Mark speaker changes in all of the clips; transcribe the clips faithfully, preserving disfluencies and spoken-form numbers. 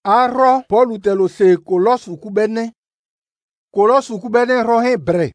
Speaker 1: Aro Paul te lo se Colosse kubene. Colosse kubene rohe bre.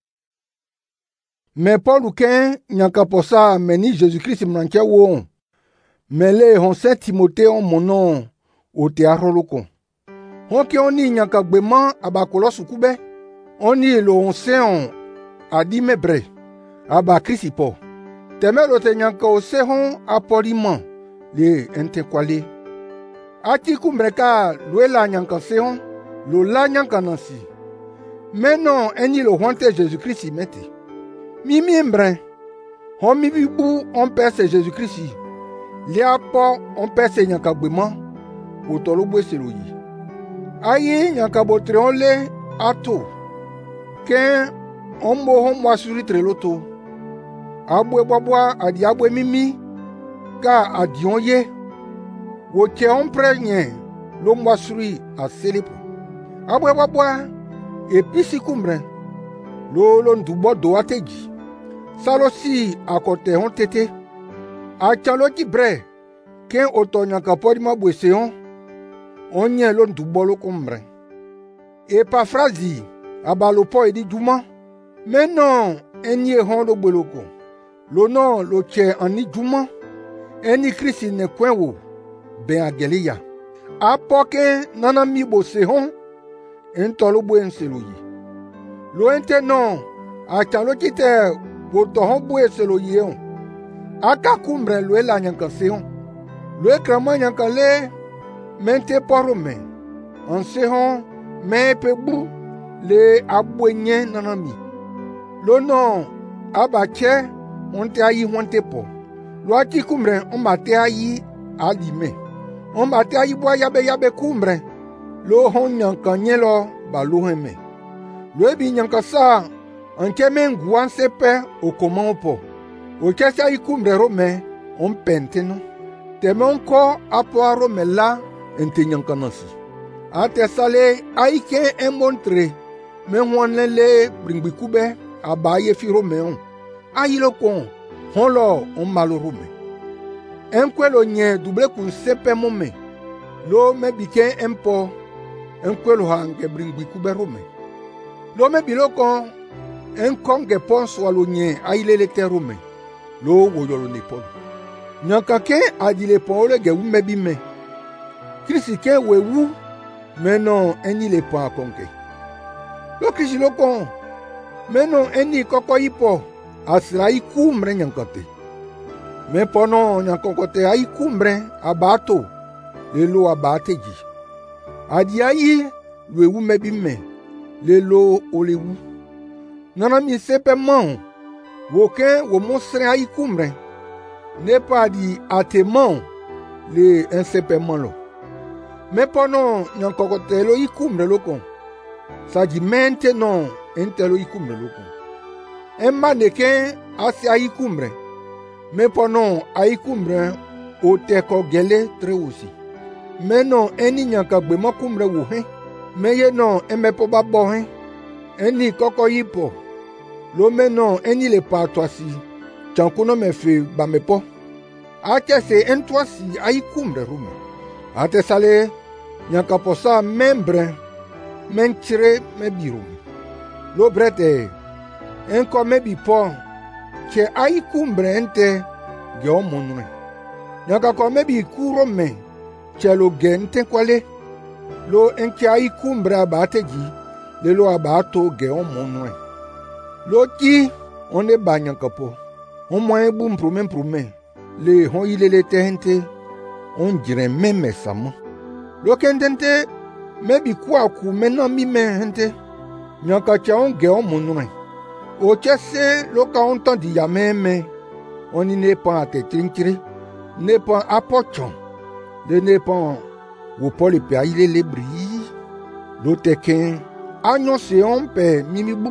Speaker 1: Me Paul ken nyanka posa meni Jésus-Christ mranche wo. Mele hon Saint Timothée on mono o te aroloko. Hon ke oni nyanka gbema aba Colosse kube. Oni lo on se on adi me bre. Aba Chrisipo. Teme lo te nyanka o se hon apoliman le ente kwale. Ati kumbreka luela nyanka se hon lo la nyanka nansi. Menon eni lo honte Jésus-Christ mete. Mimi mbren. Hon mi bibu on perse Jésus-Christ. Lia po on perse nyanka gbema. Otolo bwe seloyi. Aye nyanka botre on le ato. Ken on mo hon mwasuri treloto. Abwe babwa adi abwe mimi. Ka adi on ye. Woke on prenye lo mwasuri a selipo. Abwe babwa episi kumbre. Lo lo ndubo do ateji. Salosi akote hon tete. Achalo ki bre. Ken oto nyanka podi mabwese hon. Onye lo ndubo lo kumbre. Epafrazi abalo po edi juma. Menon enye hon lo gbeloko. Lo non lo che ani juma. Eni Christ ne kwen wo. Ben agelia. Apoke nana mi bo se hon. Entolo bo enseloyi. Lo ente non. Achalo kite woto hon bo enseloyi hon. Aka kumbre lo e la nyanka se hon. Lo e krama nyanka le. Mente poro men. An se hon. Men pe bu. Le abwenye nana mi. Lo non. Abache. On te ayi honte po. Lo ati kumbre on ba te ayi alime. On ba te ayi boa yabe yabe kumbre. Lo hon nyanka nye lo ba lo heme. Lo ebi nyanka sa anke men guan sepe o koman opo. O kese ayi kumbre rome on pente no. Teme on ko apo a rome la ente nyanka nasi. Ate sale ayi ke en montre. Men wan lele bringbi kube abaye fi rome on. Ayi lo kon, hon lo on malo rome. Enkwe lo nye double kun sepe mome. Lo me bike empo. Enkwe lo hange bringbi kube rome. Lo me bilo kon. Enkonge ponso lo nye aile te rome. Lo woyo lo nepolo. Nyanka ke adile pon ole ge wu mebi me. Krisi ke we wu. Menon eni le pon akonge. Lo krisi lo kon. Menon eni koko ipo. Asira ikumbre nyankate. Me pono nyankokote aikumbre abato. Lelo abateji. Adi ayi lwewu mebi me. Lelo olewu. Nana mi sepe man. Woke wo monsre aikumbre. Ne pa di ate man. Le ensepe man lo. Me pono nyankokote lo ikumbre lo kon. Sa di mente non ente lo ikumbre lo kon. Emma neke asi aikumbre. Me ponon aikumbre o teko gele tre osi. Me non eni nyanka gbema kumbre wo hen. Me ye non eme po babo hen. Eni koko yipo. Lo me non eni le patoasi. Chankuno me fe ba me po. Ate se entoasi aikumbre rume. Ate sale nyanka posa membre. Menchire me birume. Lo brete. Enko mebi po che ai kumbre ente ge omonwe. Nyaka ko mebi kuro me che lo gente kwale. Lo enke ai kumbre abateji le lo abato ge omonwe. Lo ki on e banyan kapo. On mo ebu mprume mprume. Le hon ilele te hente on jire meme sama. Lo kentente mebi kwa ku mena mi me hente. Nyaka cha on ge omonwe. O chese lo ka on tan di yameme. Oni ne pan ate trinkiri. Ne pan apochon. Le ne pan wo poli pe aile le bri. Lo teken. Anyon se on pe mimibu.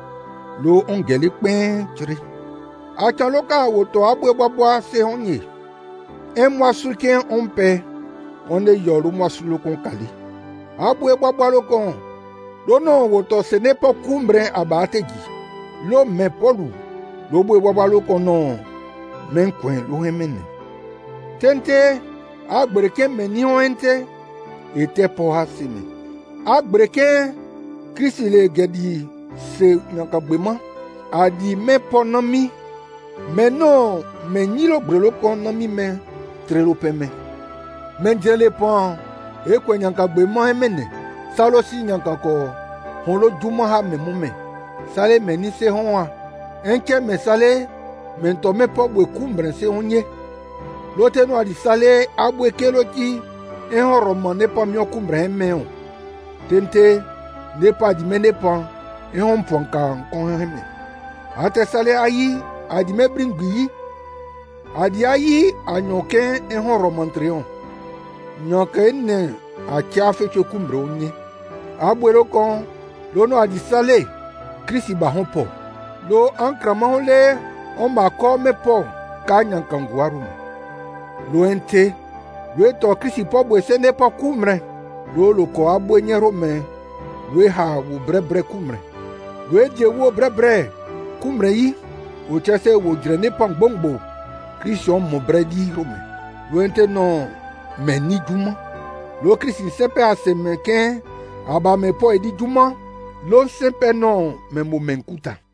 Speaker 1: Lo on gele pen chiri. Achan lo ka woto abwe babwa se onye. En mwasul ken on pe. On e yoro mwasul lo kon kali. Abwe babwa lo kon. Lo non woto se ne po kumbre abateji. Lo me polu. Lo bwe baba lo kono. Men kwen lo hemene. Tente. Agbere ke meni ho ente. était pour hasime. Abreke Christ le gedi se nyankabema a di me ponami me no me nyilo brelo ponami me trelo peme me jele pon e ko nyankabema emene salo si nyankako holo duma ha me mume sale me ni se honwa enke me sale me to me po bwe kumbre se honye lote no adi sale abwe keloti e horo mo ne pa mi okumbre me o tente ne pa di me ne pa e hon ponka kon heme ate sale ayi adi me bringui adi ayi anyoke e hon romantreon nyoke ne a chafe che kumbre onye abwero kon lo no adi sale Christ ba hon po lo ankrama ole on ba ko me po ka nyankangwaru lo ente lo to Christ po bo se ne pa kumre lo lo ko abwe nyero me lo ha wo brebre kumre lo je wo brebre kumre yi o chese wo jire ne pa gbongbo Christ on mo bredi rome lo ente no me ni juma lo Christ sepe aseme ken aba me po edi juma lo sepe no me mo menkuta